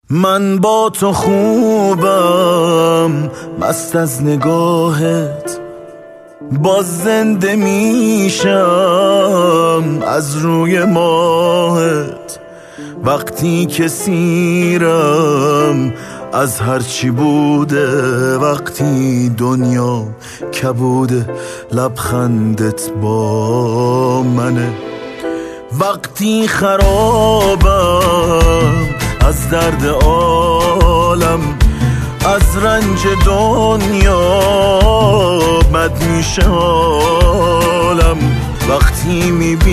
من با تو خوبم، مست از نگاهت، باز زنده میشم از روی ماهت. وقتی که سیرم از هرچی بوده، وقتی دنیا کبوده، لبخندت با منه. وقتی خرابم از درد عالم، از رنج دنیا بد میشه حالم. وقتی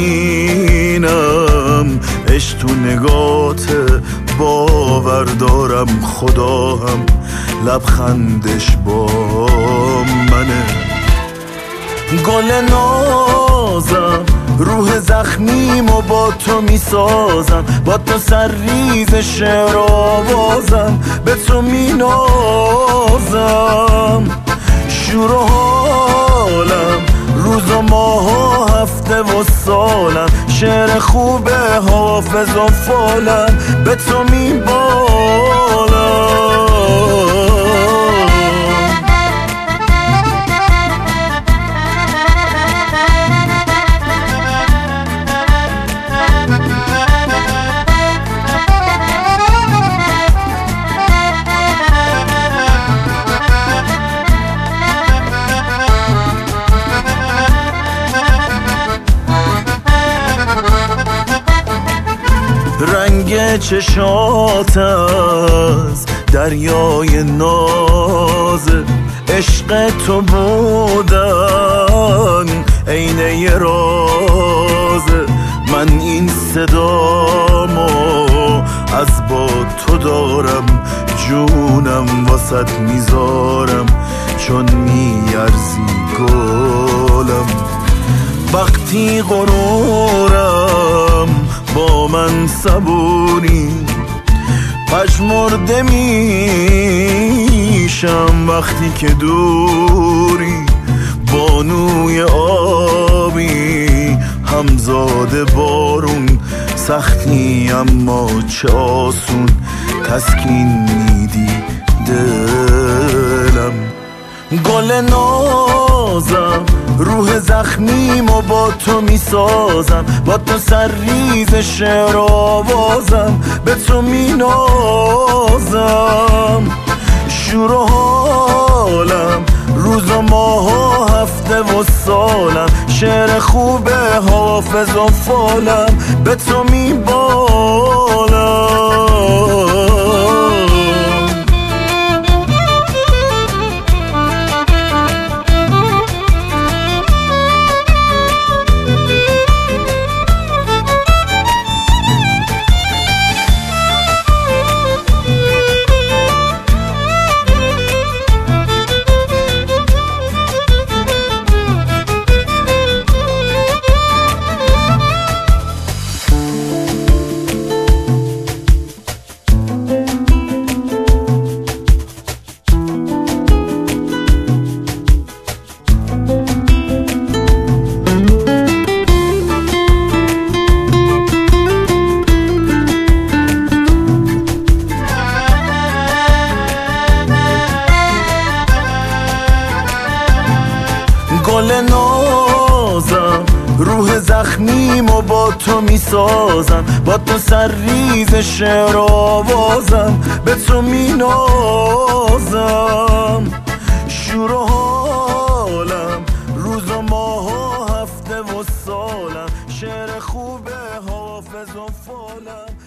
میبینم عشق تو نگات، باور دارم خدا هم لبخندش با منه. گل نازم روح زخمیمو با تو میسازم، با تو سرریز شعر آوازم، به تو مینازم. شور و حالم روز و ماه و هفته و سالم، شعر خوب حافظ و فالم، به تو میبالم. رنگ چشات از دریای نازه، عشق تو بودن عینه رازه. من این صدامو از با تو دارم، جونم واسط میذارم چون میارزی گلم. وقتی غرورم با من صبوری، پژمرده میشم وقتی که دوری. بانوی آبی همزاد بارون، سختی اما چه آسون تسکین میدی دلم. گل نازم روح زخمیمو با تو میسازم، با تو سرریز شعر آوازم، به تو مینازم. شور و حالم روز و ماه و هفته و سالم، شعر خوب حافظ و فالم، به تو میبالم. گل نازم روح زخمیمو با تو میسازم، با تو سرریز شعر آوازم، به تو مینازم. شور و حالم روز و ماه و هفته و سالم، شعر خوب حافظ و فالم.